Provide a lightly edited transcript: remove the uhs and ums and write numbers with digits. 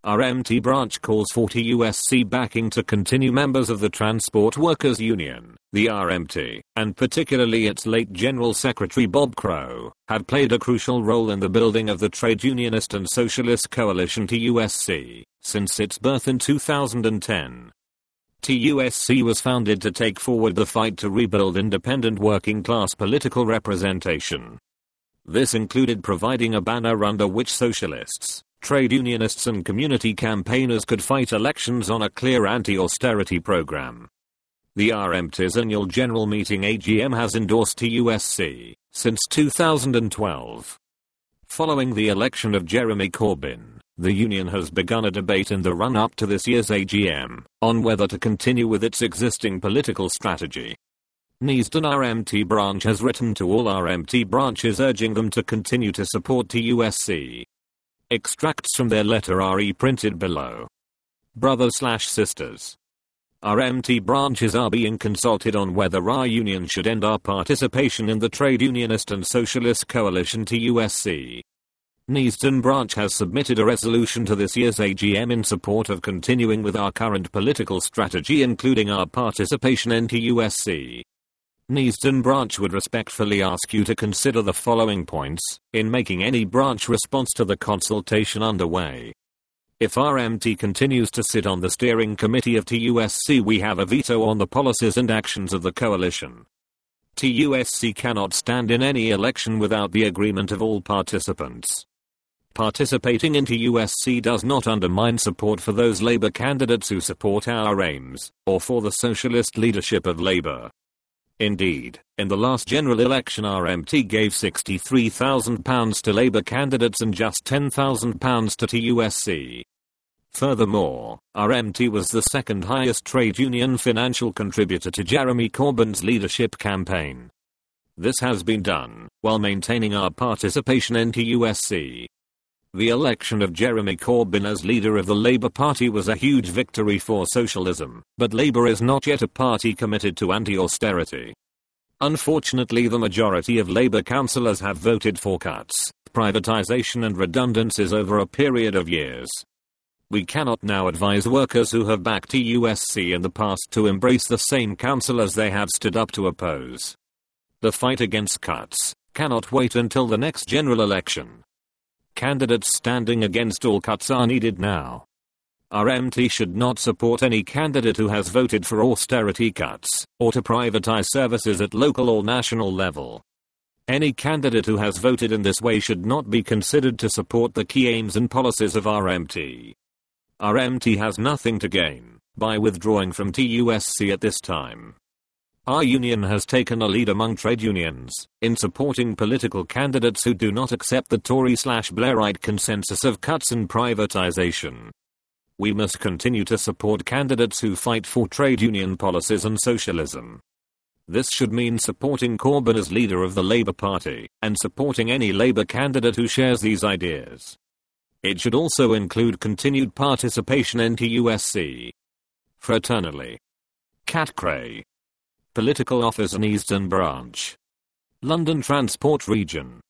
RMT branch calls for TUSC backing to continue. Members of the Transport Workers Union, the RMT, and particularly its late General Secretary Bob Crow, had played a crucial role in the building of the trade unionist and socialist coalition TUSC since its birth in 2010. TUSC was founded to take forward the fight to rebuild independent working class political representation. This included providing a banner under which socialists, trade unionists and community campaigners could fight elections on a clear anti-austerity program. The RMT's annual general meeting AGM has endorsed TUSC since 2012. Following the election of Jeremy Corbyn, the union has begun a debate in the run-up to this year's AGM on whether to continue with its existing political strategy. Neasden RMT branch has written to all RMT branches urging them to continue to support TUSC. Extracts from their letter are reprinted below. Brothers/sisters. RMT branches are being consulted on whether our union should end our participation in the trade unionist and socialist coalition TUSC. Neasden branch has submitted a resolution to this year's AGM in support of continuing with our current political strategy, including our participation in TUSC. Neasden branch would respectfully ask you to consider the following points in making any branch response to the consultation underway. If RMT continues to sit on the steering committee of TUSC, we have a veto on the policies and actions of the coalition. TUSC cannot stand in any election without the agreement of all participants. Participating in TUSC does not undermine support for those Labour candidates who support our aims, or for the socialist leadership of Labour. Indeed, in the last general election RMT gave £63,000 to Labour candidates and just £10,000 to TUSC. Furthermore, RMT was the second highest trade union financial contributor to Jeremy Corbyn's leadership campaign. This has been done while maintaining our participation in TUSC. The election of Jeremy Corbyn as leader of the Labour Party was a huge victory for socialism, but Labour is not yet a party committed to anti-austerity. Unfortunately, the majority of Labour councillors have voted for cuts, privatisation and redundancies over a period of years. We cannot now advise workers who have backed TUSC in the past to embrace the same councillors they have stood up to oppose. The fight against cuts cannot wait until the next general election. Candidates standing against all cuts are needed now. RMT should not support any candidate who has voted for austerity cuts, or to privatise services at local or national level. Any candidate who has voted in this way should not be considered to support the key aims and policies of RMT. RMT has nothing to gain by withdrawing from TUSC at this time. Our union has taken a lead among trade unions in supporting political candidates who do not accept the Tory/Blairite consensus of cuts and privatization. We must continue to support candidates who fight for trade union policies and socialism. This should mean supporting Corbyn as leader of the Labour Party, and supporting any Labour candidate who shares these ideas. It should also include continued participation in TUSC. Fraternally. Cat Cray. Political Office Neasden Branch. London Transport Region.